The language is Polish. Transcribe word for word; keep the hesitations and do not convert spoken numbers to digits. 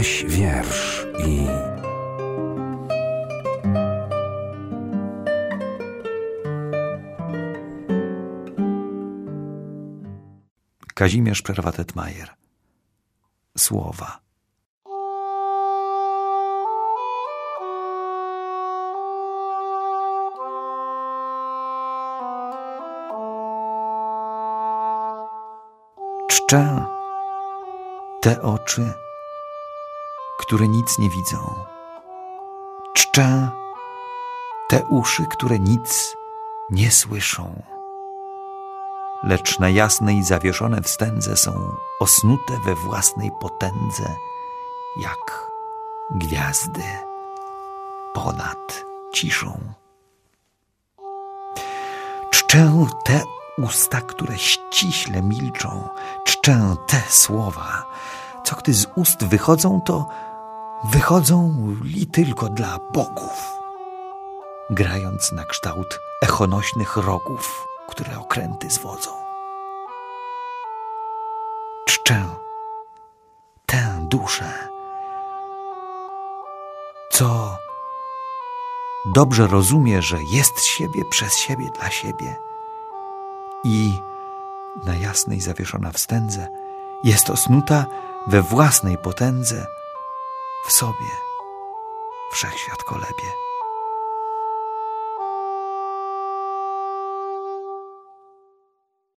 Jaś wiersz i... Kazimierz Przerwa-Tetmajer. Słowa. Czczę te oczy, które nic nie widzą. Czczę te uszy, które nic nie słyszą. Lecz na jasnej zawieszone wstędze są osnute we własnej potędze, jak gwiazdy ponad ciszą. Czczę te usta, które ściśle milczą. Czczę te słowa, co gdy z ust wychodzą, to wychodzą li tylko dla bogów, grając na kształt echonośnych rogów, które okręty zwodzą. Czczę tę duszę, co dobrze rozumie, że jest z siebie, przez siebie, dla siebie i na jasnej zawieszona wstędze jest osnuta we własnej potędze, w sobie wszechświat kolebie.